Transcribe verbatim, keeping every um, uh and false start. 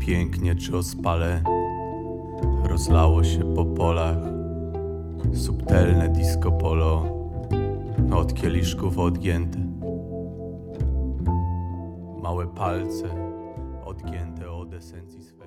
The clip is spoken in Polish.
pięknie czy ospale, rozlało się po polach subtelne disco polo, od kieliszków odgięte, małe palce odgięte od esencji swej.